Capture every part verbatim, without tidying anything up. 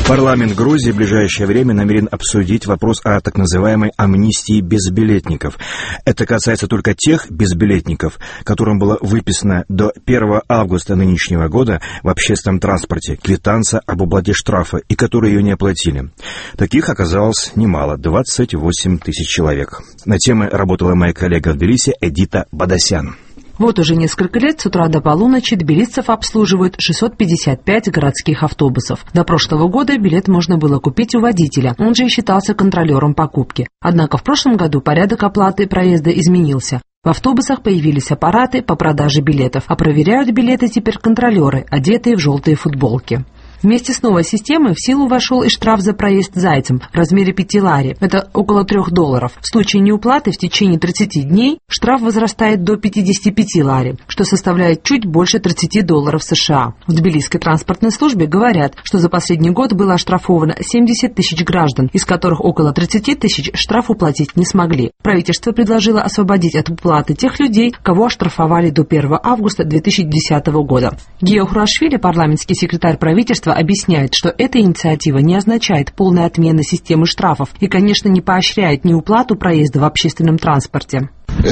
Парламент Грузии в ближайшее время намерен обсудить вопрос о так называемой амнистии безбилетников. Это касается только тех безбилетников, которым было выписано до первого августа нынешнего года в общественном транспорте квитанция об уплате штрафа и которые ее не оплатили. Таких оказалось немало, двадцать восемь тысяч человек. На темы работала моя коллега в Тбилиси Эдита Бадасян. Вот уже несколько лет с утра до полуночи тбилисцев обслуживают шестьсот пятьдесят пять городских автобусов. До прошлого года билет можно было купить у водителя, он же и считался контролером покупки. Однако в прошлом году порядок оплаты проезда изменился. В автобусах появились аппараты по продаже билетов, а проверяют билеты теперь контролеры, одетые в желтые футболки. Вместе с новой системой в силу вошел и штраф за проезд зайцем в размере пяти лари. Это около трех долларов. В случае неуплаты в течение тридцати дней штраф возрастает до пятидесяти пяти лари, что составляет чуть больше тридцати долларов США. В Тбилисской транспортной службе говорят, что за последний год было оштрафовано семьдесят тысяч граждан, из которых около тридцати тысяч штраф уплатить не смогли. Правительство предложило освободить от уплаты тех людей, кого оштрафовали до первого августа две тысячи десятого года. Гео Хурашвили, парламентский секретарь правительства, объясняет, что эта инициатива не означает полной отмены системы штрафов и, конечно, не поощряет неуплату проезда в общественном транспорте.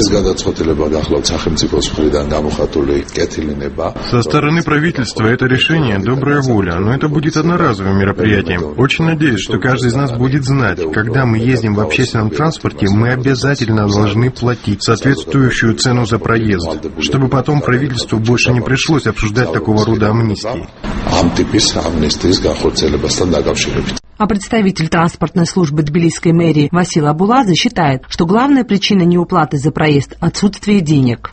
Со стороны правительства это решение добрая воля, но это будет одноразовым мероприятием. Очень надеюсь, что каждый из нас будет знать, когда мы ездим в общественном транспорте, мы обязательно должны платить соответствующую цену за проезд, чтобы потом правительству больше не пришлось обсуждать такого рода амнистии. А представитель транспортной службы тбилисской мэрии Васил Абуладзе считает, что главная причина неуплаты за проезд – отсутствие денег.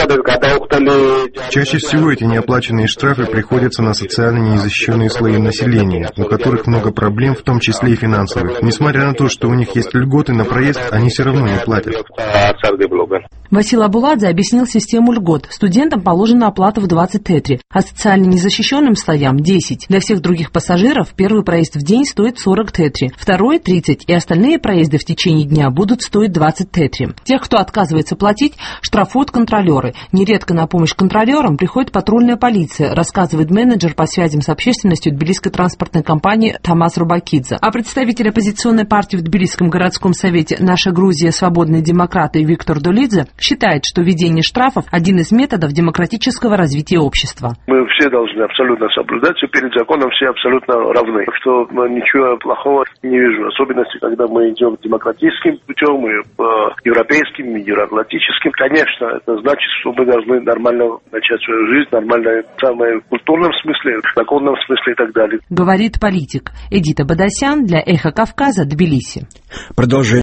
Чаще всего эти неоплаченные штрафы приходятся на социально незащищенные слои населения, у которых много проблем, в том числе и финансовых. Несмотря на то, что у них есть льготы на проезд, они все равно не платят. Васил Абуладзе объяснил систему льгот. Студентам положена оплата в двадцать тетри, а социально незащищенным слоям – десять. Для всех других пассажиров первый проезд в день стоит сорок тетри, второй – тридцать, и остальные проезды в течение дня будут стоить двадцать тетри. Тех, кто отказывается платить, штрафуют контролеры. Нередко на помощь контролерам приходит патрульная полиция, рассказывает менеджер по связям с общественностью Тбилисской транспортной компании Тамас Рубакидзе. А представитель оппозиционной партии в Тбилисском городском совете «Наша Грузия. Свободные демократы» Виктор Долидзе считает, что введение штрафов – один из методов демократического развития общества. Мы все должны абсолютно соблюдать, что перед законом все абсолютно равны. Что ничего плохого не вижу, особенности, когда мы идем демократическим путем, и по европейским, и евроатлантическим. Конечно, это значит, что мы должны нормально начать свою жизнь, нормально, самое в культурном смысле, в законном смысле и так далее. Говорит политик. Эдита Бадасян для Эхо Кавказа, Тбилиси. Продолжение.